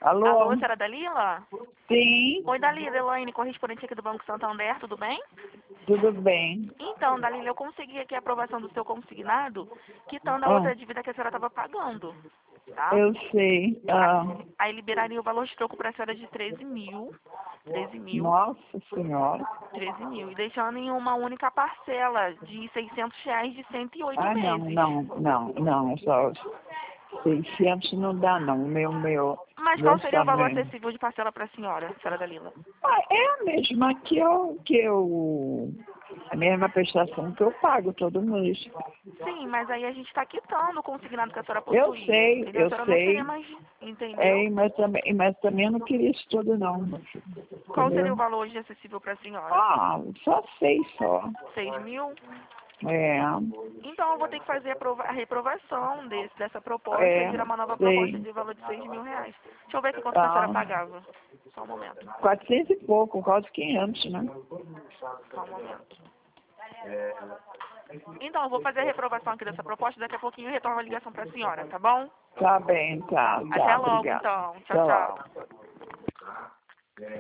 Alô, Alô? Senhora Dalila? Sim, Oi, Dalila, Elaine, correspondente aqui do Banco Santander, tudo bem? tudo bem. Então, Dalila, eu consegui aqui a aprovação do seu consignado, quitando a Ah, outra dívida que a senhora estava pagando, tá? eu sei. Aí liberaria o valor de troco para a senhora de 13 mil, 13 mil, Nossa Senhora. 13 mil, e deixando em uma única parcela de R$ 600 de 108 Ah, não, meses. não, só 600 não dá não, meu Mas qual seria o valor orçamento. acessível de parcela para a senhora Dalila? Ah, é a mesma a mesma prestação que eu pago todo mês. Sim, mas aí a gente está quitando o consignado que a senhora Eu possuía, sei, entendeu? A eu senhora não teria sei. mais, entendeu? É, mas também eu não queria isso tudo não, meu filho, Qual seria o entendeu? valor hoje acessível para a senhora? Ah, só 6 só. 6 mil? É, Então eu vou ter que fazer a reprovação dessa proposta e é, virar uma nova proposta sei. de valor de 6 mil reais. Deixa eu ver aqui quanto que a senhora Ah, pagava. Só um momento, 400 e pouco, quase 500, né? só um momento. Então, eu vou fazer a reprovação aqui dessa proposta, daqui a pouquinho eu retorno a ligação para a senhora, tá bom? Tá bem, tá, Até logo, obrigado. então. Tchau, Até logo. tchau.